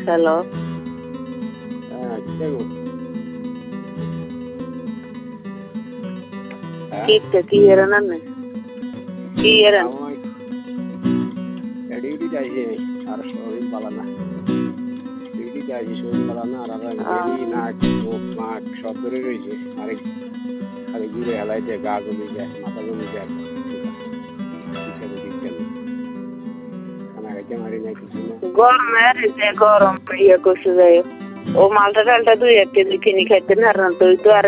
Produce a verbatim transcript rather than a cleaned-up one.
hello হ্যাঁ কেমন কিtta কি এরা না কি এরা ডিউটি যাইছে আর শরীর ভালো না ডিউটি যাইছে শরীর ভালো না আর আমি নাক মুখ নাক সব ধরে রয়েছে আরেক খালি ঘুরে হেলাই যায় গা গলি যায় মাথা গলি যায় খানা খাইতে মারি নাই কিছু না গরম গরম ইয়ে করছে যাই ও মালটা টালটা দুই এক কেজি কিনে খাইতে না তুই তো আর